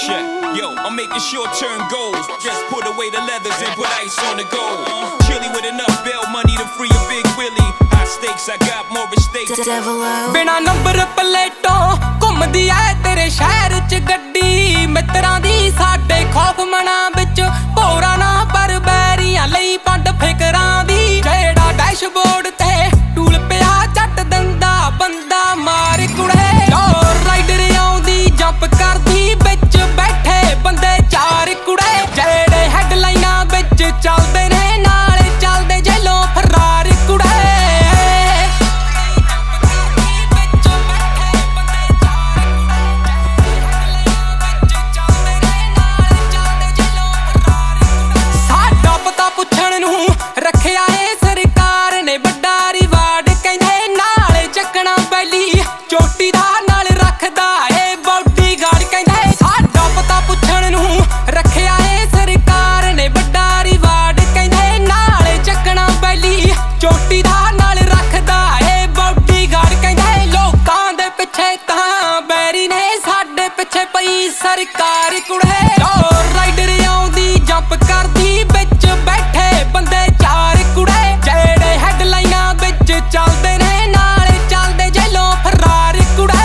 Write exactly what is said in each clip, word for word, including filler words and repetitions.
Check, yo, I'm making short-term goals. Just put away the leathers and put ice on the gold. Chilling with enough bail money to free a big Willie. High stakes, I got more mistakes. बिना number प्लेटों घुमदी ऐ तेरे शहर च गड्डी मित्रां दी साडे खौफ मना विच भोरा ना पर बैरियां लई पंड फिकरां दी जेड़ा डैशबोर्ड ते टूल पिया झट दंदा बंदा मार कुड़े राइडर आउंदी जंप करदी विच बैठे बंदे चार कुड़े जेड़े हैडलाइनां विच चलदे ने नाल चलदे जेलों फरार कुड़े रखिया है सरकार ने बड़ा रिवार्ड कहंदे नाल चकना बैली चोटी दा नाल रखदा है बॉडी गार्ड कहंदे साडा पता पुछण नूं रखिया है सरकार ने बड़ा रिवार्ड कहंदे नाल चकना बैली चोटी दा नाल रखदा है बॉडी गार्ड कहंदे लोकां दे पिछे तां बैरी ने साडे पिछे पई सरकार कुड़े राइडर आउंदी जंप करदी विच बैठे बंदे चलदे ने नाल चलदे जेलों फरार कुड़े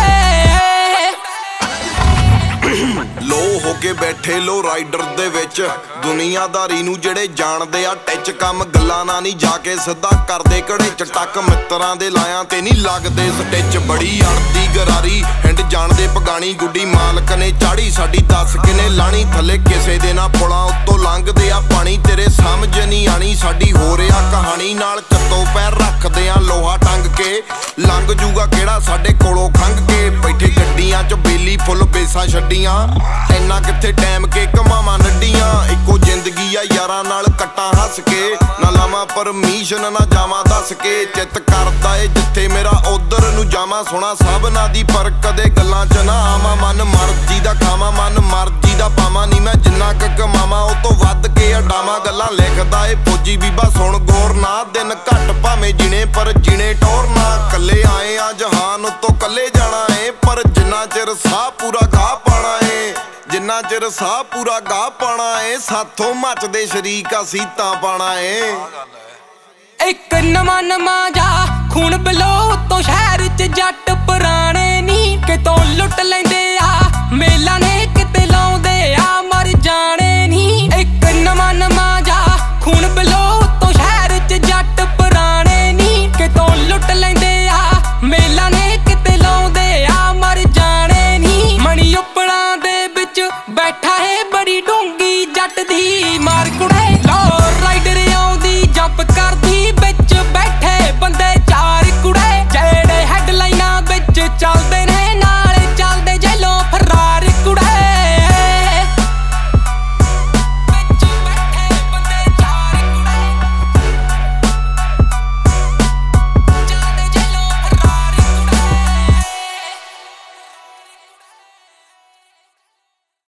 लो हो के बैठे लो राइडर दे विच दुनियादारी नूं जेड़े जाणदे आ टच कम गल्लां ना नहीं जाके सिद्धा करदे घड़े च टक मित्रां दे लायां ते नहीं लगदे स्टिच बड़ी अड़दी गरारी हिंड जाणदे पगाणी गुड्डी मालक ने चाड़ी साडी दस किने लाणी थल्ले किसे दे ना पुलां उत्तों लंघदे आ पानी तेरे समझ नहीं आनी साडी हो रिहा कहानी नाल चत्तो पैर रखदे आ लोहा टंग के लंघ जूगा किहड़ा साडे कोलों खंघ के बैठे गड्डियां च बेली फुੱਲ बेसां छड्डियां इन्ना कित्थे टैम के कमावां नड्डियां इक्को जिंदगी आ यारां नाल कट्टां हस के ना लावां परमिशन ना जावां दस के चित करदा ए जिथे मेरा उधर नूं जावां सोहणा सबना दी पर कदे गल्लां च ना आवां मन मर्जी दा खावां मन मर्जी दा पावां नी मैं जिन्ना क कमावां ओ तों वध के अडावां गल्लां लिखदा ए फौजी बीबा सुण गौर ना दिन घट भावें जिने पर जिने टोर ना कल्ले आए आ जहान उत्तों कल्ले जाना ए पर जिन्ना चिर साह पूरा गाह पाना ए जिन्ना चिर साह पूरा गाह पाना ए साथों मचदे शरीक असीं तां पाना ए एक नवां नवां जा खून बलो तो शहर च जट पुराने नी कितों लुट लैंदे आ मेला ने